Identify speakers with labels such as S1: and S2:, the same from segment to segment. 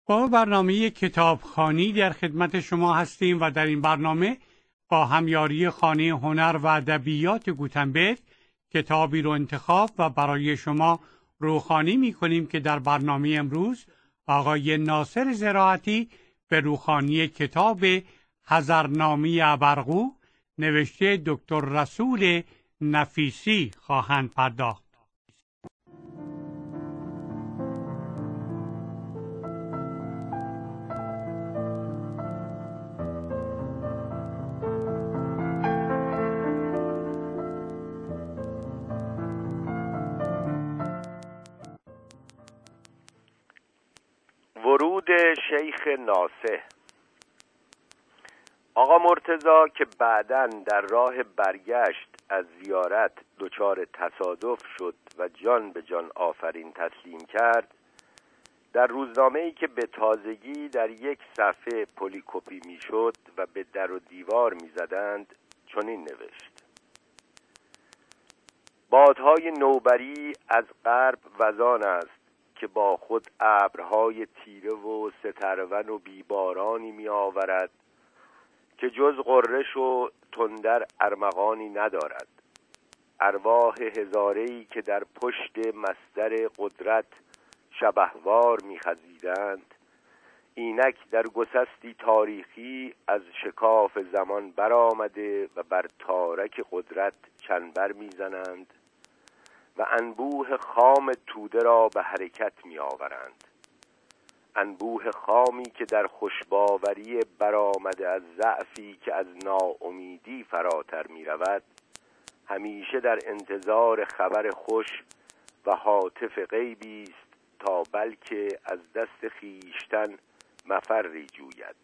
S1: با برنامه کتابخوانی در خدمت شما هستیم و در این برنامه با همیاری خانه هنر و ادبیات گوتنبرگ کتابی رو انتخاب و برای شما روخوانی می‌کنیم که در برنامه امروز آقای ناصر زراعتی به روخوانی کتاب حضرنامه ابرقو نوشته دکتر رسول نفیسی خواهند پرداخت.
S2: ورود شیخ ناصح. آقا مرتضی که بعداً در راه برگشت از زیارت دچار تصادف شد و جان به جان آفرین تسلیم کرد، در روزنامه‌ای که به تازگی در یک صفحه پلی‌کپی میشد و به در و دیوار میزدند چنین نوشت: بادهای نوبری از غرب وزان است که با خود ابرهای تیره و سترون و بیبارانی می آورد که جز غرش و تندر ارمغانی ندارد. ارواح هزاره‌ای که در پشت مصدر قدرت شبهوار می خزیدند اینک در گسستی تاریخی از شکاف زمان برآمده و بر تارک قدرت چنبر می زنند و انبوه خام توده را به حرکت می آورند. انبوه خامی که در خوشباوری برآمده از ضعفی که از ناامیدی فراتر می رود، همیشه در انتظار خبر خوش و هاتف غیبی است تا بلکه از دست خیشتن مفری جوید.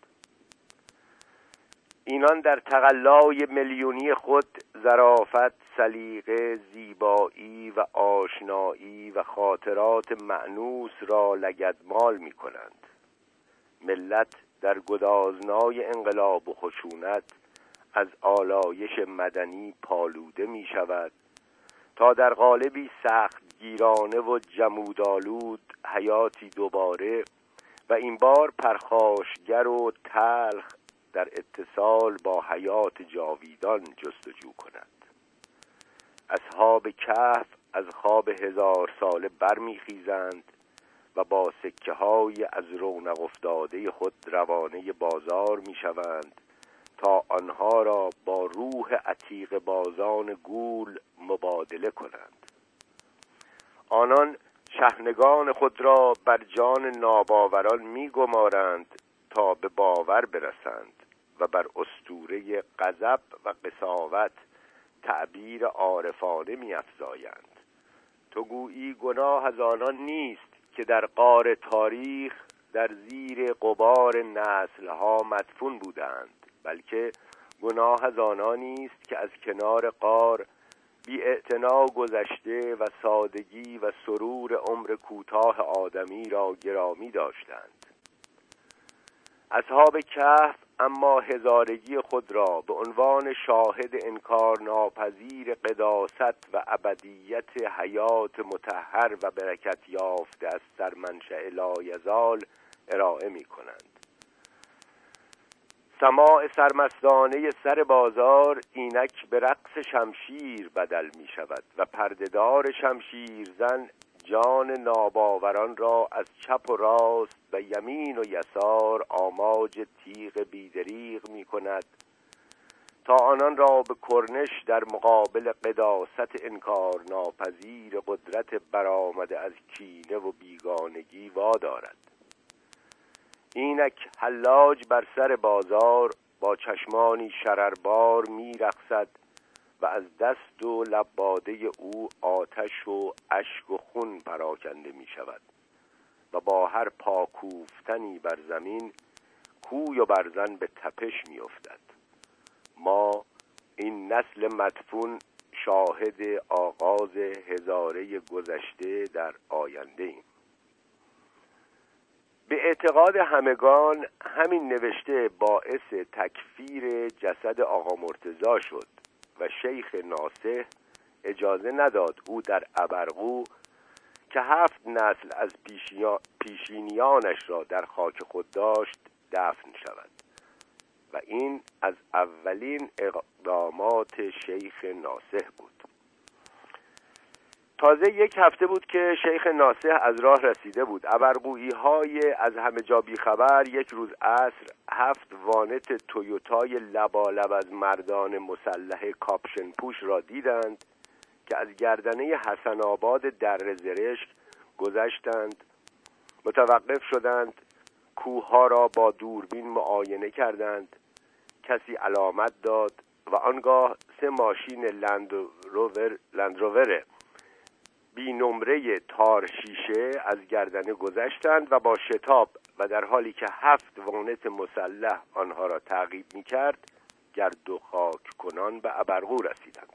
S2: اینان در تقلای میلیونی خود ظرافت، سلیقه، زیبایی و آشنایی و خاطرات مأنوس را لگدمال می کنند. ملت در گدازنای انقلاب و خشونت از آلایش مدنی پالوده می شود تا در قالبی سخت گیرانه و جمودآلود حیاتی دوباره و این بار پرخاشگر و تلخ در اتصال با حیات جاویدان جستجو کند. اصحاب کهف از خواب 1000 ساله برمیخیزند و با سکه های از رونق افتاده خود روانه بازار میشوند تا آنها را با روح عتیق بازان گول مبادله کنند. آنان شحنگان خود را بر جان ناباوران میگمارند تا به باور برسند و بر اسطوره غضب و قساوت تعبیر عارفانه می‌افزایند. تو گویی گناه از آنان نیست که در غار تاریخ در زیر غبار نسل‌ها مدفون بودند، بلکه گناه از آنانی است که از کنار غار بی‌اعتنا گذشته و سادگی و سرور عمر کوتاه آدمی را گرامی داشتند. اصحاب کهف اما هزارگی خود را به عنوان شاهد انکار ناپذیر قداست و ابدیت حیات مطهر و برکت یافته از سرمنشأ لایزال ارائه می کنند. سماع سرمستانه سر بازار اینک به رقص شمشیر بدل می شود و پردهدار شمشیرزن جان ناباوران را از چپ و راست و یمین و یسار آماج تیغ بیدریغ می کند تا آنان را به کرنش در مقابل قداست انکار ناپذیر قدرت برآمده از کینه و بیگانگی وادارد. اینک حلاج بر سر بازار با چشمانی شرربار می رقصد و از دست و لباده او آتش و اشک و خون پراکنده می شود و با هر پاکوفتنی بر زمین کوی و برزن به تپش می افتد. ما این نسل مدفون شاهد آغاز هزاره گذشته در آینده ایم. به اعتقاد همگان همین نوشته باعث تکفیر جسد آقا مرتضی شد و شیخ ناصح اجازه نداد او در ابرقو که 7 نسل از پیشینیانش را در خاک خود داشت دفن شود و این از اولین اقدامات شیخ ناصح بود. تازه 1 هفته بود که شیخ ناصح از راه رسیده بود. ابرقویی‌های از همه جا بیخبر یک روز عصر 7 وانت تویوتای لبالب از مردان مسلح کاپشن پوش را دیدند که از گردنه حسن آباد در زرشک گذشتند، متوقف شدند، کوه‌ها را با دوربین معاینه کردند، کسی علامت داد و آنگاه 3 ماشین لندروور بی نمره تار شیشه از گردنه گذشتند و با شتاب و در حالی که 7 وانت مسلح آنها را تعقیب می‌کرد گرد و خاک کنان به ابرقو رسیدند.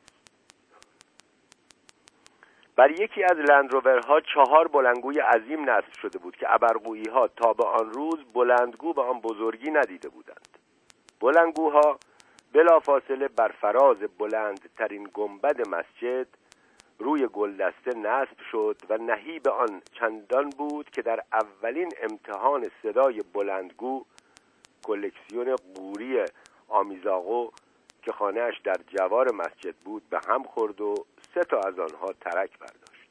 S2: بر یکی از لندروورها 4 بلندگوی عظیم نصب شده بود که ابرقویی‌ها تا به آن روز بلندگو به آن بزرگی ندیده بودند. بلندگوها بلافاصله بر فراز بلندترین گنبد مسجد روی گلدسته نصب شد و نهیب آن چندان بود که در اولین امتحان صدای بلندگو کلکسیون قوری آمیزاغو که خانه‌اش در جوار مسجد بود به هم خورد و 3 تا از آنها ترک برداشت.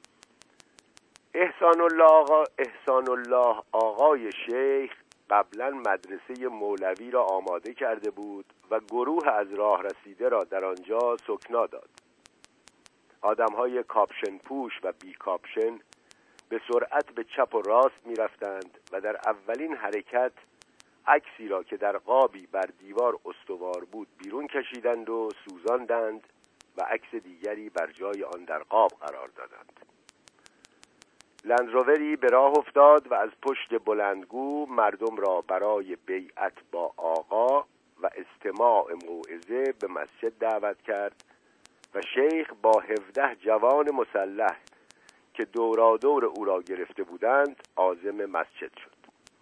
S2: احسان الله آقای شیخ قبلا مدرسه مولوی را آماده کرده بود و گروه از راه رسیده را در آنجا سکنا داد. آدم‌های کاپشن پوش و بی کاپشن به سرعت به چپ و راست می رفتند و در اولین حرکت عکسی را که در قابی بر دیوار استوار بود بیرون کشیدند و سوزاندند و عکس دیگری بر جای آن در قاب قرار دادند. لندرووری به راه افتاد و از پشت بلندگو مردم را برای بیعت با آقا و استماع موعظه به مسجد دعوت کرد و شیخ با 17 جوان مسلح که دورادور او را گرفته بودند عازم مسجد شد.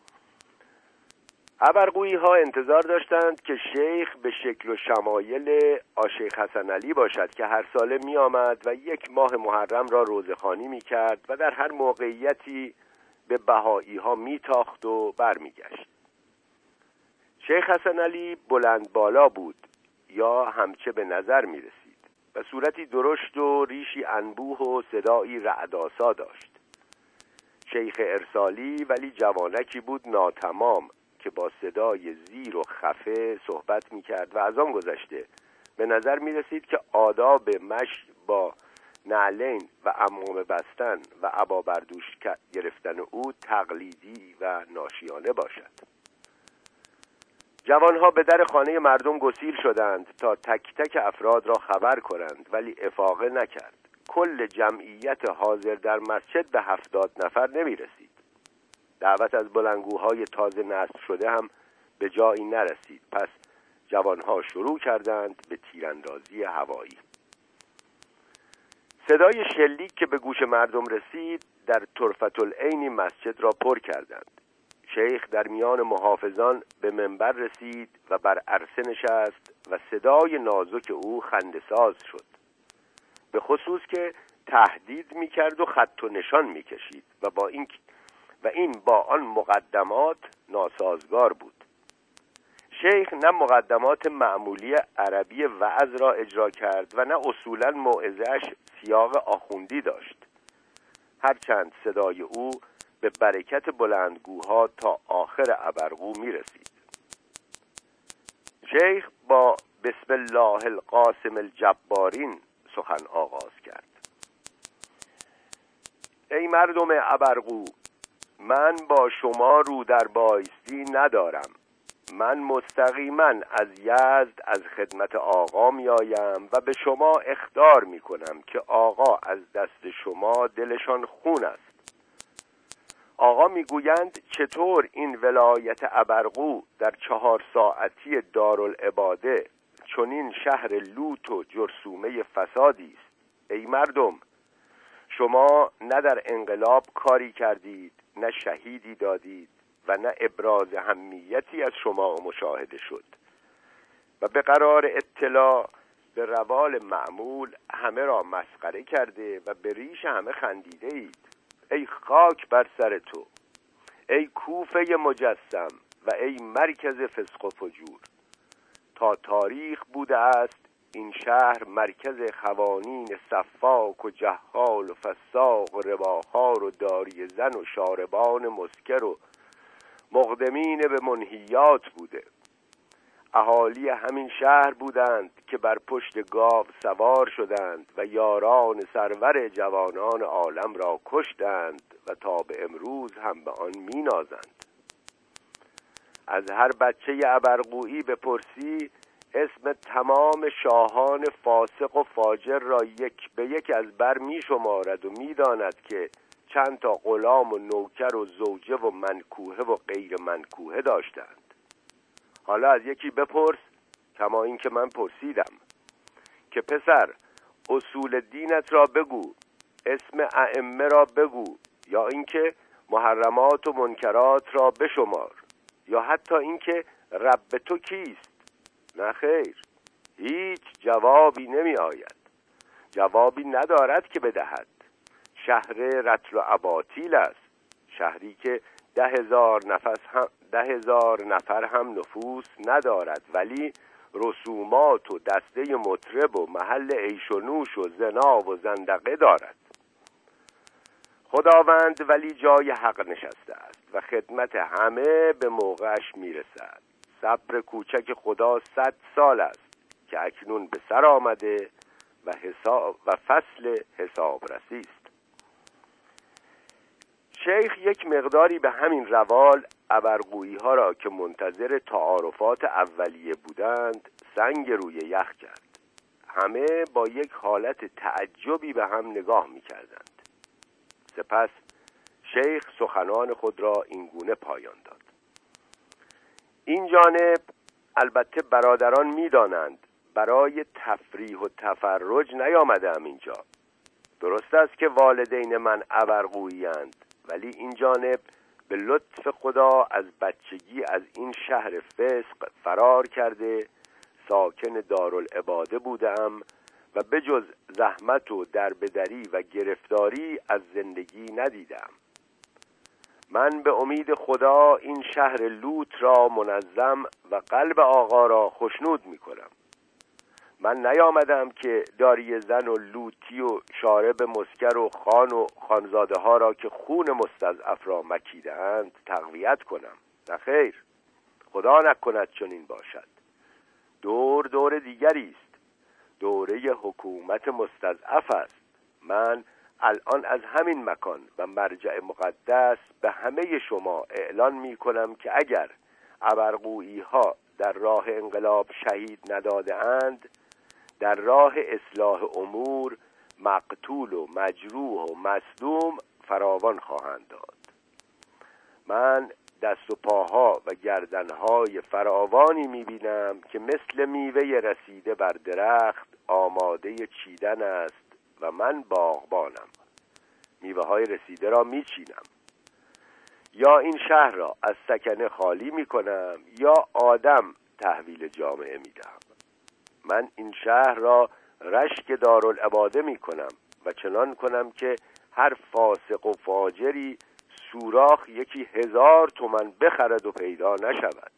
S2: ابرقویی‌ها انتظار داشتند که شیخ به شکل و شمایل آشیخ حسن علی باشد که هر ساله می آمد و 1 ماه محرم را روزخوانی می کرد و در هر موقعیتی به بهائی‌ها می تاخت و بر می گشت. شیخ حسن علی بلند بالا بود یا همچه به نظر می رسید و صورتی درشت و ریشی انبوه و صدایی رعدآسا داشت. شیخ ارسالی ولی جوانکی بود ناتمام که با صدای زیر و خفه صحبت می‌کرد و از آن گذشته به نظر می‌رسید که آداب مشی با نعلین و عمامه بستن و عبا بردوش گرفتن او تقلیدی و ناشیانه باشد. جوانها به در خانه مردم گسیل شدند تا تک تک افراد را خبر کنند ولی افاقه نکرد. کل جمعیت حاضر در مسجد به 70 نفر نمی‌رسید. دعوت از بلندگوهای تازه نصب شده هم به جایی نرسید. پس جوانها شروع کردند به تیراندازی هوایی. صدای شلیک که به گوش مردم رسید در طرفة العین مسجد را پر کردند. شیخ در میان محافظان به منبر رسید و بر عرصه نشست و صدای نازک او خنده‌ساز شد، به خصوص که تهدید می‌کرد و خط و نشان می‌کشید و این با آن مقدمات ناسازگار بود. شیخ نه مقدمات معمولی عربی وعظ را اجرا کرد و نه اصولاً موعظه‌اش سیاق آخوندی داشت، هرچند صدای او به برکت بلندگوها تا آخر ابرقو می رسید. شیخ با بسم الله القاسم الجبارین سخن آغاز کرد. ای مردم ابرقو، من با شما رو در بایستی ندارم. من مستقیما از یزد از خدمت آقا می آیم و به شما اخطار می کنم که آقا از دست شما دلشان خون است. آقا می گویند چطور این ولایت ابرقو در 4 ساعتی دارالعباده چنین شهر لوط و جرثومه فسادی است. ای مردم، شما نه در انقلاب کاری کردید، نه شهیدی دادید و نه ابراز همیتی از شما مشاهده شد و به قرار اطلاع به روال معمول همه را مسخره کرده و به ریش همه خندیده اید. ای خاک بر سر تو، ای کوفه مجسم و ای مرکز فسق و فجور. تا تاریخ بوده است این شهر مرکز خوانین صفاک و جهال و فساق و رباخوار و داری زن و شاربان مسکر و مقدمین به منهیات بوده. اهالی همین شهر بودند که بر پشت گاو سوار شدند و یاران سرور جوانان عالم را کشتند و تا به امروز هم به آن می‌نازند. از هر بچه ابرقویی بپرسی اسم تمام شاهان فاسق و فاجر را یک به یک از بر می‌شمارد و می‌داند که چند تا غلام و نوکر و زوجه و منکوهه و غیر منکوهه داشتند. حالا از یکی بپرس، کما این که من پرسیدم، که پسر اصول دینت را بگو، اسم ائمه را بگو، یا اینکه محرمات و منکرات را بشمار، یا حتی اینکه رب تو کیست. نه خیر، هیچ جوابی نمی آید. جوابی ندارد که بدهد. شهر رتل و اباطیل است، شهری که 10,000 نفر هم نفوس ندارد، ولی رسومات و دسته مطرب و محل عیش و نوش و زنا و زندقه دارد. خداوند ولی جای حق نشسته است و خدمت همه به موقعش میرسد. صبر کوچک خدا 100 سال است که اکنون به سر آمده و فصل حسابرسی است. شیخ یک مقداری به همین روال ابرقویی ها را که منتظر تعارفات اولیه بودند سنگ روی یخ کرد. همه با یک حالت تعجبی به هم نگاه می کردند. سپس شیخ سخنان خود را اینگونه پایان داد: این جانب البته برادران می دانند برای تفریح و تفرج نیامدم اینجا. درست است که والدین من ابرقویی اند، ولی این جانب به لطف خدا از بچگی از این شهر فسق فرار کرده ساکن دارالعباده بودم و به جز زحمت و دربدری و گرفتاری از زندگی ندیدم. من به امید خدا این شهر لوط را منظم و قلب آقا را خشنود می کنم. من نیامدم که داری زن و لوطی و شارب مسکر و خان و خانزاده ها را که خون مستضعف را مکیده اند تقویت کنم. نه خیر، خدا نکند چنین باشد. دور دیگری است، دوره حکومت مستضعف است. من الان از همین مکان و مرجع مقدس به همه شما اعلان می کنم که اگر ابرقویی ها در راه انقلاب شهید نداده اند، در راه اصلاح امور مقتول و مجروح و مصدوم فراوان خواهند داد. من دست و پاها و گردنهای فراوانی میبینم که مثل میوه رسیده بر درخت آماده چیدن است و من باغبانم. میوه های رسیده را میچینم. یا این شهر را از سکنه خالی میکنم یا آدم تحویل جامعه میدم. من این شهر را رشک دارالعباده میکنم و چنان کنم که هر فاسق و فاجری سوراخ 1,000 تومان بخرد و پیدا نشود.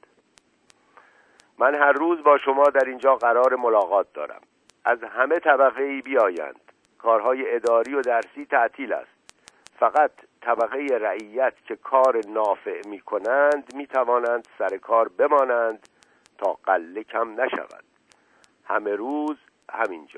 S2: من هر روز با شما در اینجا قرار ملاقات دارم. از همه طبقه‌ای بیایند. کارهای اداری و درسی تعطیل است. فقط طبقه رعیت که کار نافع می کنند می توانند سر کار بمانند تا قله کم نشود. همه روز همینجا.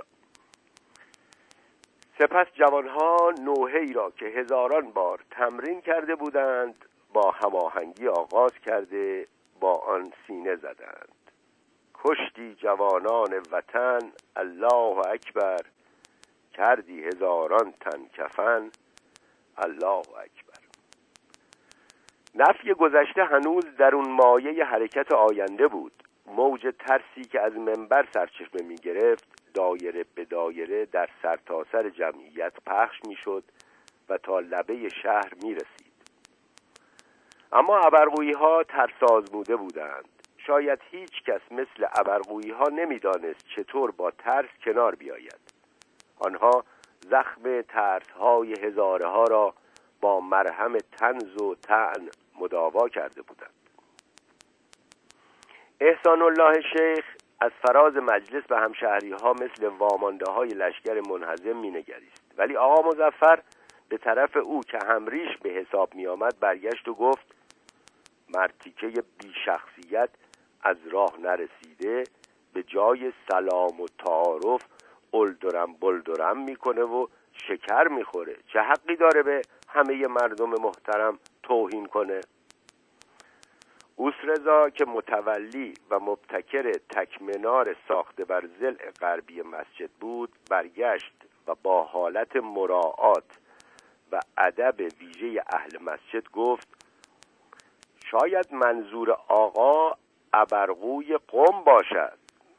S2: سپس جوانها نوحه‌ای را که 1000 بار تمرین کرده بودند با هماهنگی آغاز کرده با آن سینه زدند: کشتی جوانان وطن، الله اکبر، کردی 1000 تن کفن، الله اکبر. نفی گذشته هنوز در اون مایه حرکت آینده بود. موج ترسی که از منبر سرچشمه می گرفت دایره به دایره در سرتاسر جمعیت پخش می شد و تا لبه شهر می رسید. اما ابرقویی ها ترس آزموده بودند. شاید هیچ کس مثل ابرقویی ها نمیدانست چطور با ترس کنار بیاید. آنها زخم ترس های هزاره ها را با مرهم طنز و طعن مداوا کرده بودند. احسان الله شیخ از فراز مجلس به همشهری ها مثل وامانده های لشکر منهزم می نگریست، ولی آقا مظفر به طرف او که همریش به حساب می آمد برگشت و گفت: مرتیکه بی شخصیت از راه نرسیده به جای سلام و تعارف اولدرم بلدرم میکنه و شکر میخوره. چه حقی داره به همه مردم محترم توهین کنه؟ اوسرضا که متولی و مبتکر تکمنار ساخته بر ضلع غربی مسجد بود برگشت و با حالت مراعات و ادب ویژه اهل مسجد گفت: شاید منظور آقا ابرقوی قم باشد.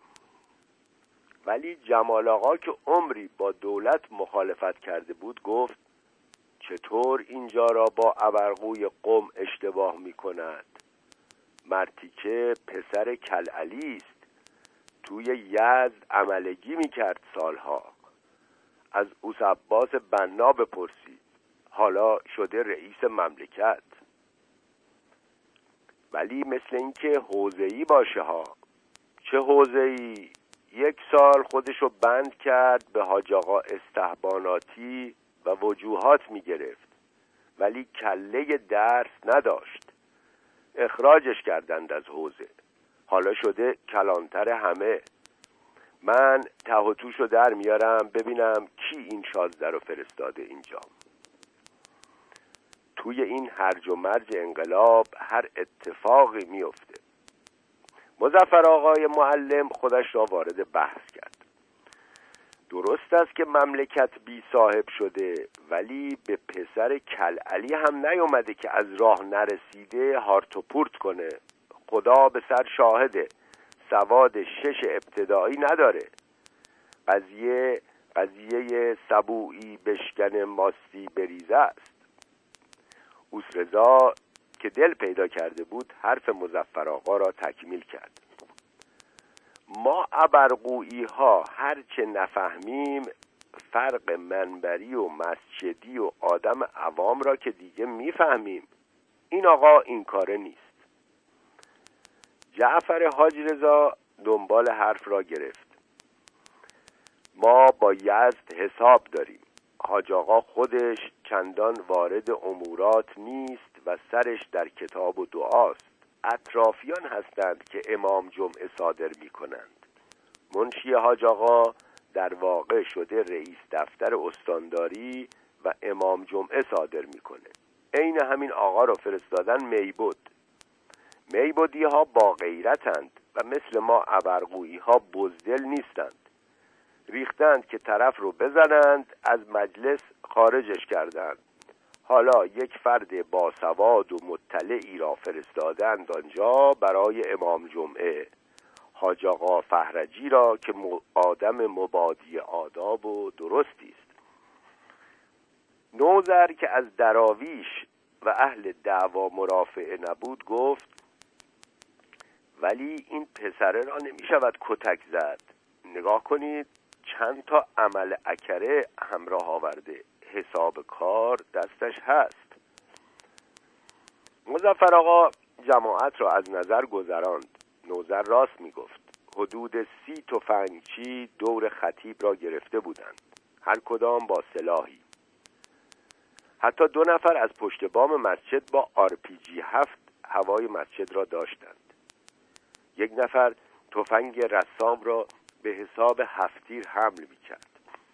S2: ولی جمال آقا که عمری با دولت مخالفت کرده بود گفت: چطور اینجا را با ابرقوی قم اشتباه می کند؟ مرتیکه پسر کلعلی است، توی یزد عملگی می کرد سالها. از اوس عباس بنا بپرسید، حالا شده رئیس مملکت. ولی مثل این که حوزه‌ای باشه ها. چه حوزه‌ای؟ 1 سال خودشو بند کرد به حاج آقا استحباناتی و وجوهات می گرفت، ولی کله درس نداشت. اخراجش کردند از حوزه، حالا شده کلانتر همه. من ته و توشو در میارم ببینم کی این شازده رو فرستاده اینجا. توی این هرج و مرج انقلاب هر اتفاقی میفته. مظفر آقای معلم خودش را وارد بحث کرد. درست است که مملکت بی صاحب شده، ولی به پسر کلعلی هم نیومده که از راه نرسیده هارت و پورت کنه. خدا به سر شاهده، سواد 6 ابتدایی نداره. قضیه سبویی بشکن ماستی بریزه است. اوسرضا که دل پیدا کرده بود حرف مظفر آقا را تکمیل کرد. ما ابرقویی ها هرچه نفهمیم فرق منبری و مسجدی و آدم عوام را که دیگه میفهمیم. این آقا این کاره نیست. جعفر حاج رضا دنبال حرف را گرفت. ما با یزد حساب داریم. حاج آقا خودش چندان وارد امورات نیست و سرش در کتاب و دعاست. اطرافیان هستند که امام جمعه صادر می کنند. منشی حاج آقا در واقع شده رئیس دفتر استانداری و امام جمعه صادر می کنه. عین همین آقا را فرستادن میبود. میبودی ها با غیرتند و مثل ما ابرقویی ها بزدل نیستند. ریختند که طرف رو بزنند، از مجلس خارجش کردند. حالا یک فرد باسواد و مطلعی را فرستادند آنجا برای امام جمعه، حاج آقا فهرجی را که آدم مبادی آداب و درستی است. نوذر که از دراویش و اهل دعوا مرافعه نبود گفت: ولی این پسره را نمی شود کتک زد. نگاه کنید چند تا عمل اکره همراه آورده، حساب کار دستش هست. مظفر آقا جماعت را از نظر گذراند. نوذر راست می گفت. حدود 30 تفنگچی دور خطیب را گرفته بودند، هر کدام با سلاحی. حتی 2 نفر از پشت بام مسجد با RPG 7 هوای مسجد را داشتند. 1 نفر تفنگ رسام را به حساب 7 تیر حمل می کرد.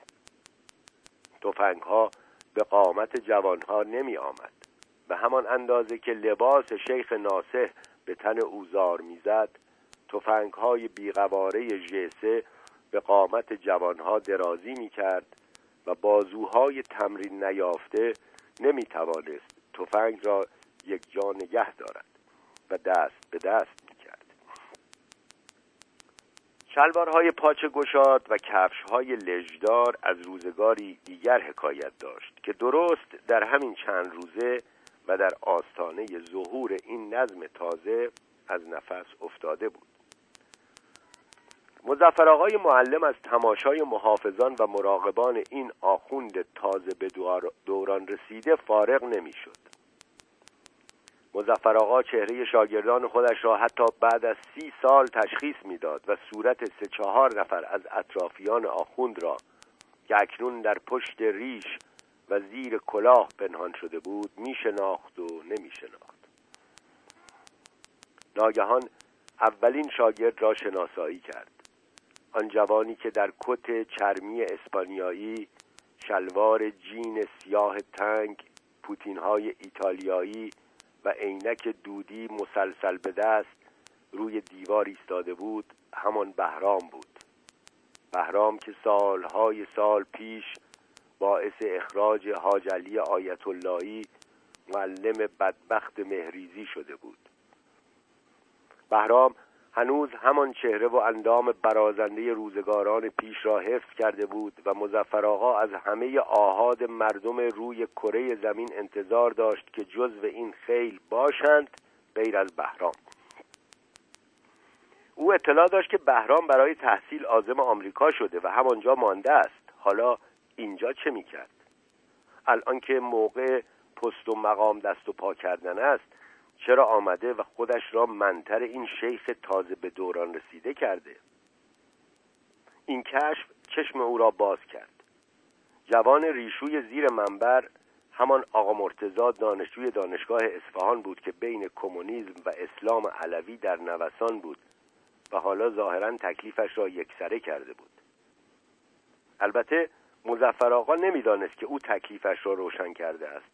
S2: تفنگ‌ها به قامت جوانها نمی آمد. به همان اندازه که لباس شیخ ناصح به تن اوزار می زد، تفنگ‌های بیقواره ژسه به قامت جوانها درازی می کرد و بازوهای تمرین نیافته نمی توانست تفنگ را یک جا نگه دارد و دست به دست می کرد. شلوارهای پاچه گشاد و کفشهای لژدار از روزگاری دیگر حکایت داشت که درست در همین چند روزه و در آستانه ظهور این نظم تازه از نفس افتاده بود. مظفرآقای معلم از تماشای محافظان و مراقبان این آخوند تازه به دوران رسیده فارغ نمی‌شد. مظفرآقا چهره شاگردان خودش را حتی بعد از 30 سال تشخیص می‌داد و صورت 3-4 نفر از اطرافیان آخوند را که اکنون در پشت ریش و زیر کلاه پنهان شده بود می‌شناخت و نمی‌شناخت. ناگهان اولین شاگرد را شناسایی کرد. آن جوانی که در کت چرمی اسپانیایی، شلوار جین سیاه تنگ، پوتین‌های ایتالیایی و عینک دودی مسلسل به دست روی دیوار ایستاده بود، همان بهرام بود. بهرام که سالهای سال پیش باعث اخراج حاج علی آیت اللهی معلم بدبخت مهریزی شده بود. بهرام هنوز همان چهره و اندام برازنده روزگاران پیش را حفظ کرده بود و مظفرآقا از همه آحاد مردم روی کره زمین انتظار داشت که جزو این خیل باشند غیر از بهرام. او اطلاع داشت که بهرام برای تحصیل عازم آمریکا شده و همانجا مانده است. حالا اینجا چه میکرد؟ الان که موقع پست و مقام دست و پا کردن است، چرا آمده و خودش را منتر این شیخ تازه به دوران رسیده کرده؟ این کشف چشم او را باز کرد. جوان ریشوی زیر منبر همان آقا مرتضی دانشجوی دانشگاه اصفهان بود که بین کمونیسم و اسلام علوی در نوسان بود و حالا ظاهراً تکلیفش را یکسره کرده بود. البته مظفرآقا نمیدانست که او تکلیفش را روشن کرده است،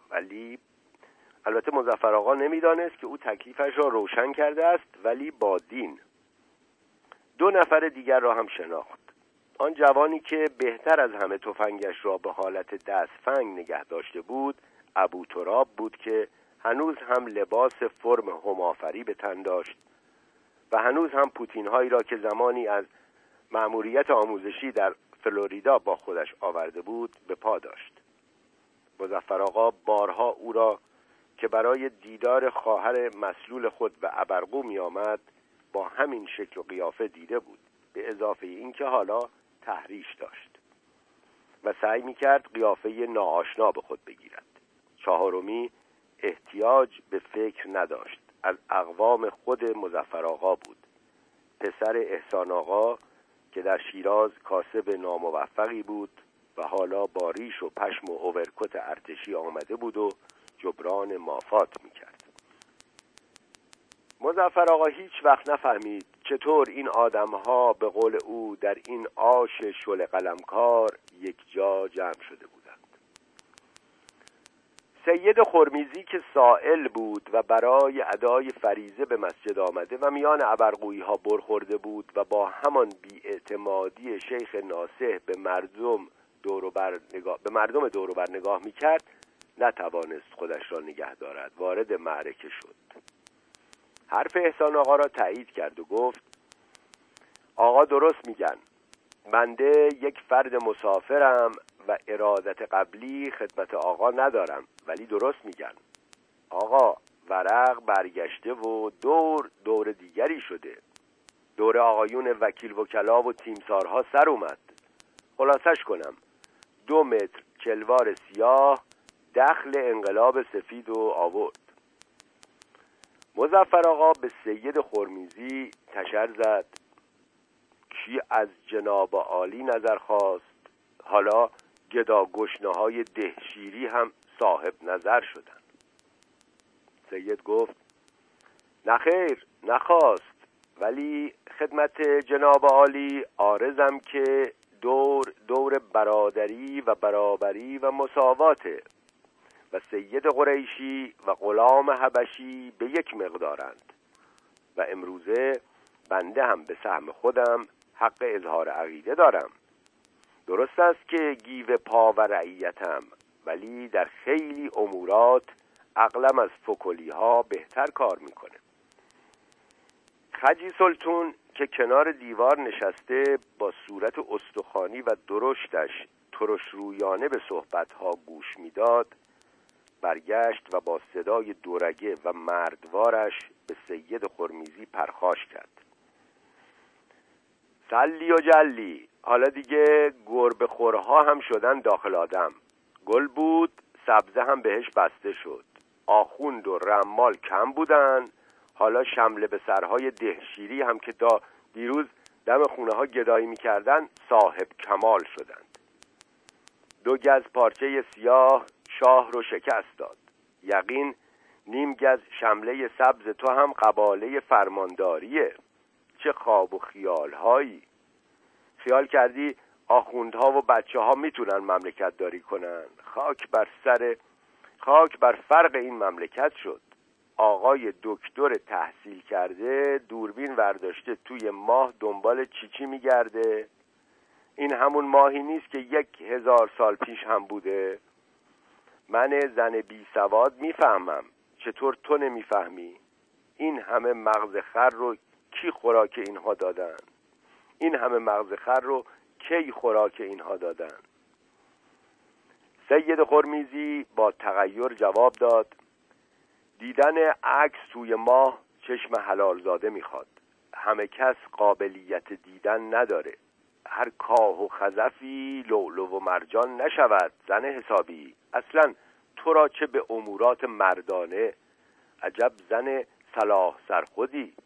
S2: ولی با دین. 2 نفر دیگر را هم شناخت. آن جوانی که بهتر از همه تفنگش را به حالت دستفنگ نگه داشته بود، ابو تراب بود که هنوز هم لباس فرم همافری به تن داشت و هنوز هم پوتین‌هایی را که زمانی از مأموریت آموزشی در فلوریدا با خودش آورده بود به پا داشت. مظفرآقا بارها او را که برای دیدار خواهر مسلول خود به ابرقو می آمد با همین شکل و قیافه دیده بود، به اضافه اینکه حالا تحریش داشت و سعی می کرد قیافه ناآشنا به خود بگیرد. 4می احتیاج به فکر نداشت، از اقوام خود مظفرآقا بود. پسر احسان آقا که در شیراز کاسب ناموفقی بود و حالا با ریش و پشم و اوورکوت ارتشی آمده بود و جبران مافات میکرد. مظفرآقا هیچ وقت نفهمید چطور این آدمها به قول او در این آش شل قلمکار یک جا جمع شده بودند. سید خرمیزی که سائل بود و برای ادای فریضه به مسجد آمده و میان ابرقویی ها برخورده بود و با همان بی‌اعتمادی شیخ ناصح به مردم دور و بر نگاه میکرد، نتوانست خودش را نگه دارد. وارد معرکه شد. حرف احسان آقا را تایید کرد و گفت: آقا درست میگن، بنده یک فرد مسافرم و ارادت قبلی خدمت آقا ندارم، ولی درست میگن. آقا ورق برگشته و دور دیگری شده. دور آقایون وکیل وکلا و تیمسارها سر اومد. خلاصش کنم، 2 متر چلوار سیاه دخل انقلاب سفید و آورد. مظفرآقا به سید خرمیزی تشر زد: کی از جناب عالی نظر خواست؟ حالا گدا گشنه‌های دهشیری هم صاحب نظر شدن. سید گفت: نخیر نخواست، ولی خدمت جناب عالی عارضم که دور برادری و برابری و مساواته و سید قریشی و غلام حبشی به یک مقدارند و امروزه بنده هم به سهم خودم حق اظهار عقیده دارم. درست است که گیو پا و رعیتم، ولی در خیلی امورات عقلم از فکلی ها بهتر کار میکنه. خجی سلطون که کنار دیوار نشسته با صورت استخوانی و درشتش ترش رویانه به صحبت ها گوش میداد، برگشت و با صدای دورگه و مردوارش به سید خرمیزی پرخاش کرد. سلی و جلی، حالا دیگه گربه خورها هم شدن داخل آدم. گل بود، سبزه هم بهش بسته شد. آخوند و رمال کم بودن، حالا شمله به سرهای دهشیری هم که دیروز دم خونه ها گدایی می کردن صاحب کمال شدند. 2 گز پارچه سیاه شاه رو شکست داد. یقین نیم گز شمله سبز تو هم قباله فرمانداریه. چه خواب و خیال هایی. خیال کردی آخوندها و بچه ها میتونن مملکت داری کنن؟ خاک بر فرق این مملکت شد. آقای دکتر تحصیل کرده دوربین ورداشته توی ماه دنبال چیچی میگرده. این همون ماهی نیست که 1000 سال پیش هم بوده. من زن بی سواد میفهمم، چطور تو نمیفهمی؟ این همه مغز خر رو کی خوراک اینها دادن؟ این همه مغز خر رو کی خوراک اینها دادن؟ سید خرمیزی با تغییر جواب داد: دیدن عکس توی ماه چشم حلال زاده میخواد. همه کس قابلیت دیدن نداره. هر کاه و خزفی لؤلؤ و مرجان نشود زن حسابی. اصلا تو را چه به امورات مردانه؟ عجب زن صلاح سرخودی.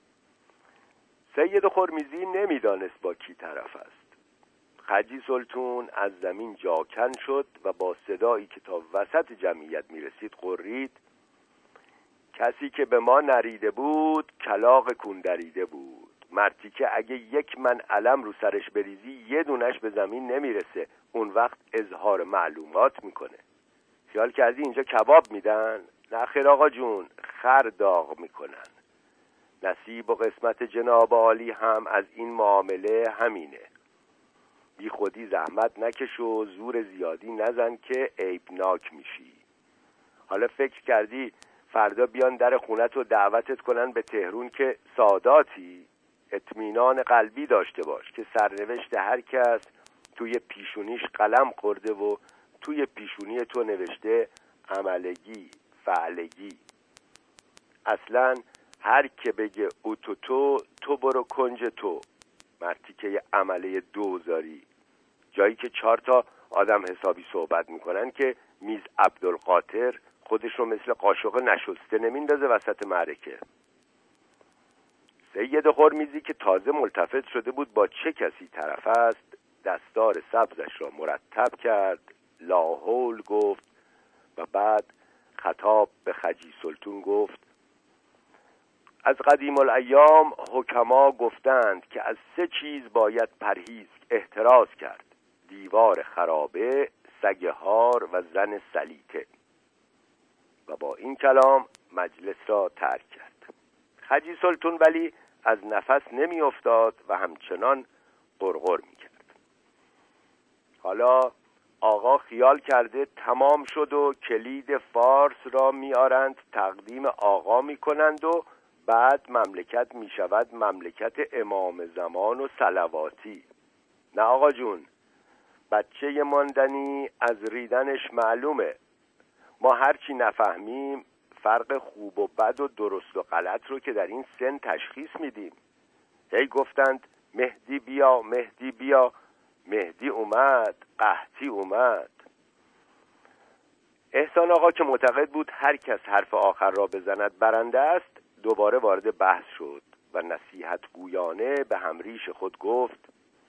S2: سید خرمیزی نمیدانست با کی طرف است. خجی سلطون از زمین جاکن شد و با صدایی که تا وسط جمعیت میرسید قرید: کسی که به ما نریده بود کلاغ کندریده بود. مرتی که اگه 1 من علم رو سرش بریزی 1 دونش به زمین نمیرسه، اون وقت اظهار معلومات میکنه. خیال کردی اینجا کباب میدن؟ نه خیر آقا جون، خر داغ میکنن. نصیب و قسمت جناب عالی هم از این معامله همینه. بی خودی زحمت نکش و زور زیادی نزن که عیبناک میشی. حالا فکر کردی فردا بیان در خونت و دعوتت کنن به تهرون که ساداتی؟ اطمینان قلبی داشته باش که سرنوشت هر کس توی پیشونیش قلم خورده و توی پیشونی تو نوشته عملگی فعلگی. اصلا هر که بگه اوتوتو تو برو کنج تو، مرتی که یه عمله دوزاری. جایی که 4 تا آدم حسابی صحبت میکنن که میز عبدالقاطر خودش رو مثل قاشق نشسته نمیندازه وسط معرکه. سید خرمیزی که تازه ملتفت شده بود با چه کسی طرف است، دستار سبزش را مرتب کرد، لاحول گفت و بعد خطاب به خجی سلطون گفت: از قدیم الایام حکما گفتند که از 3 چیز باید پرهیز احتراز کرد: دیوار خرابه، سگ هار و زن سلیطه. و با این کلام مجلس را ترک کرد. خجی سلطون ولی از نفس نمی افتاد و همچنان غرغر می کرد. حالا آقا خیال کرده تمام شد و کلید فارس را می آرند تقدیم آقا می کنند و بعد مملکت می شود مملکت امام زمان و صلواتی. نه آقا جون، بچه ماندنی از ریدنش معلومه. ما هرچی نفهمیم فرق خوب و بد و درست و غلط رو که در این سن تشخیص میدیم. هی گفتند مهدی بیا، مهدی بیا. مهدی اومد، قحطی اومد. احسان آقا که معتقد بود هر کس حرف آخر را بزند برنده است، دوباره وارد بحث شد و نصیحت گویانه به همریش خود گفت: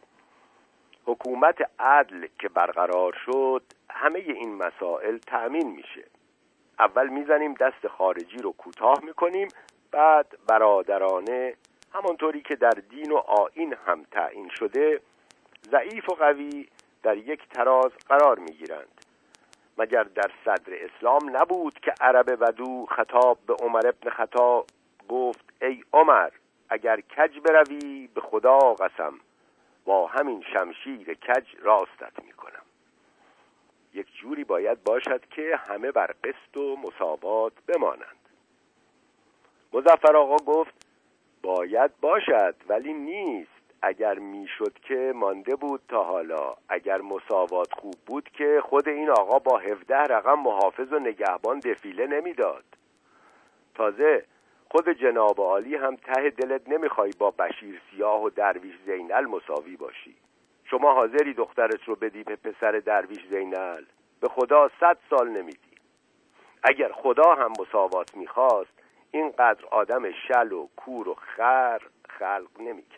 S2: حکومت عدل که برقرار شد همه این مسائل تأمین میشه. اول میزنیم دست خارجی رو کوتاه میکنیم، بعد برادرانه همانطوری که در دین و آیین هم تعیین شده ضعیف و قوی در یک تراز قرار میگیرند. مگر در صدر اسلام نبود که عرب بدو خطاب به عمر ابن خطاب گفت: ای عمر، اگر کج بروی به خدا قسم با همین شمشیر کج راستت میکنم. یک جوری باید باشد که همه بر قسط و مساوات بمانند. مظفر آقا گفت: باید باشد ولی نیست. اگر میشد که مانده بود تا حالا. اگر مساوات خوب بود که خود این آقا با 17 رقم محافظ و نگهبان دفیله نمیداد. تازه خود جناب عالی هم ته دلت نمیخوای با بشیر سیاه و درویش زینل مساوی باشی. شما حاضری دخترت رو بدی به پسر درویش زینل؟ به خدا 100 سال نمیدی. اگر خدا هم مساوات میخواست اینقدر آدم شل و کور و خر خلق نمیکرد.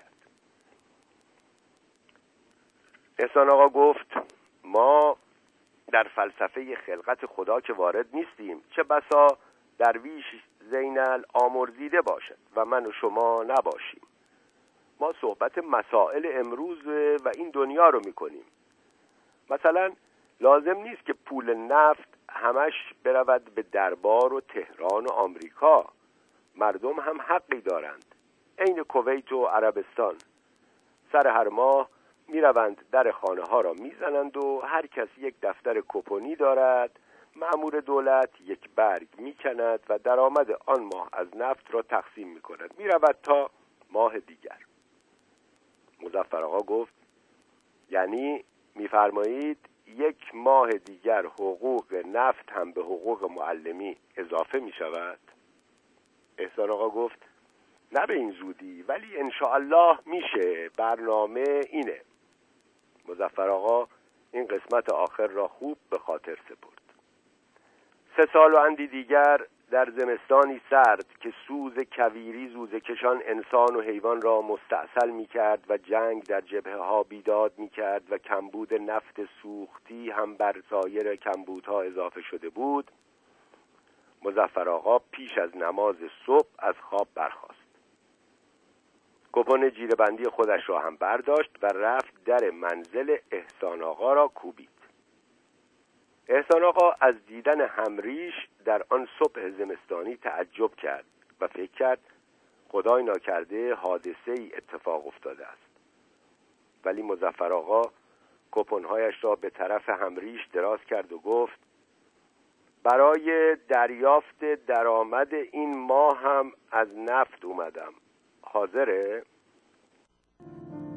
S2: احسان آقا گفت ما در فلسفه خلقت خدا که وارد نیستیم، چه بسا درویش زینل آمرزیده باشد و من و شما نباشیم. ما صحبت مسائل امروز و این دنیا رو میکنیم. مثلا لازم نیست که پول نفت همش برود به دربار و تهران و آمریکا. مردم هم حقی دارند، عین کویت و عربستان. سر هر ماه میروند در خانه ها را میزنند و هر کس یک دفتر کوپونی دارد. مأمور دولت یک برگ میکند و درآمد آن ماه از نفت را تقسیم میکند. میرود تا ماه دیگر. مظفر آقا گفت یعنی میفرمایید یک ماه دیگر حقوق نفت هم به حقوق معلمی اضافه می شود؟ احسان آقا گفت نه به این زودی، ولی انشاءالله میشه، برنامه اینه. مظفر آقا این قسمت آخر را خوب به خاطر سپرد. 3 سال و اندی دیگر در زمستانی سرد که سوز کویری زوزه کشان انسان و حیوان را مستعسل می کرد و جنگ در جبهه ها بیداد می کرد و کمبود نفت سوختی هم بر سایر کمبودها اضافه شده بود، مظفر آقا پیش از نماز صبح از خواب برخاست. کوپن جیره‌بندی خودش را هم برداشت و رفت در منزل احسان آقا را کوبید. احسان آقا از دیدن همریش در آن صبح زمستانی تعجب کرد و فکر کرد خدای ناکرده حادثه‌ای اتفاق افتاده است. ولی مظفر آقا کوپن‌هایش را به طرف همریش دراز کرد و گفت برای دریافت درآمد این ماه هم از نفت اومدم. حاضره؟